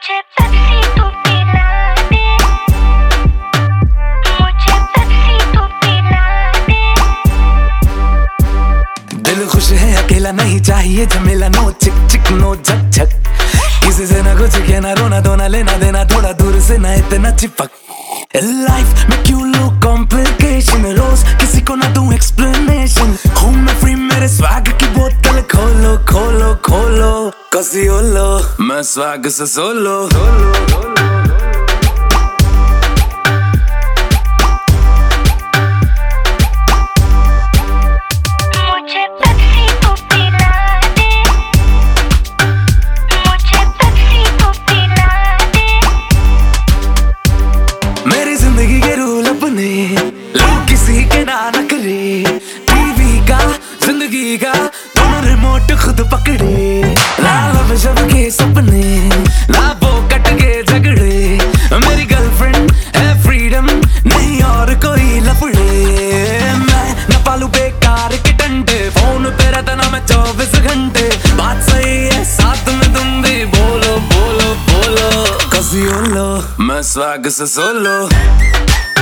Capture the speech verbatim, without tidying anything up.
मुझे पेप्सी तू पिला दे, मुझे पेप्सी तू पिला दे। दिल खुश है अकेला नहीं चाहिए झमेला, नो चिक चिक नो झक झक, किसी से ना कुछ कहना रोना धोना लेना देना, थोड़ा दूर से ना इतना चिपक। लाइफ में क्यों लो कॉम्प्लिकेशन, रोज किसी को ना दूं एक्सप्लेनेशन, हूँ मैं फ्री मेरे स्वैग की बोतल खोलो खोलो खोलो, कसी ओलो मैं स्वैग से सोलो। मुझे पेप्सी तू पिला दे, मुझे पेप्सी तू पिला दे। मेरी जिंदगी के रूल अपने लोग किसी के ना नखरे, टीवी का जिंदगी का दोनों रिमोट खुद पकड़े, ना लब शब के सपने ना वो कट के झगड़े, मेरी गर्लफ्रेंड है फ्रीडम नहीं और कोई लफड़े, मैं न पालू बेकार के टंटे, फोन पे रहता ना मैं चौबीस घंटे, बात सही है साथ में तुम भी बोलो बोलो बोलो, कसी ओलो मैं स्वैग से सोलो।